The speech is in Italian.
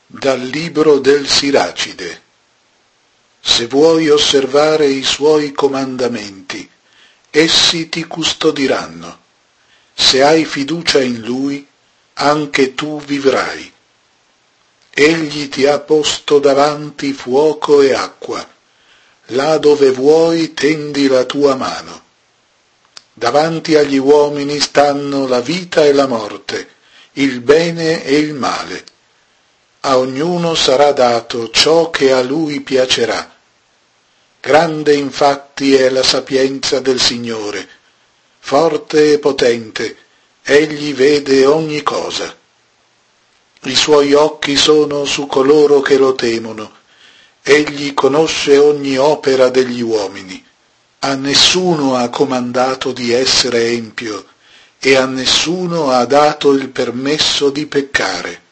Dal libro del Siracide. Se vuoi osservare i suoi comandamenti, essi ti custodiranno. Se hai fiducia in lui, anche tu vivrai. Egli ti ha posto davanti fuoco e acqua. Là dove vuoi tendi la tua mano. Davanti agli uomini stanno la vita e la morte, il bene e il male. A ognuno sarà dato ciò che a lui piacerà. Grande infatti è la sapienza del Signore, forte e potente, egli vede ogni cosa. I suoi occhi sono su coloro che lo temono, egli conosce ogni opera degli uomini. A nessuno ha comandato di essere empio, e a nessuno ha dato il permesso di peccare.